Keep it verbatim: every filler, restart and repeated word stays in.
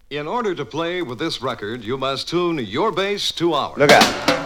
In order to play with this record, you must tune your bass to ours. Look out.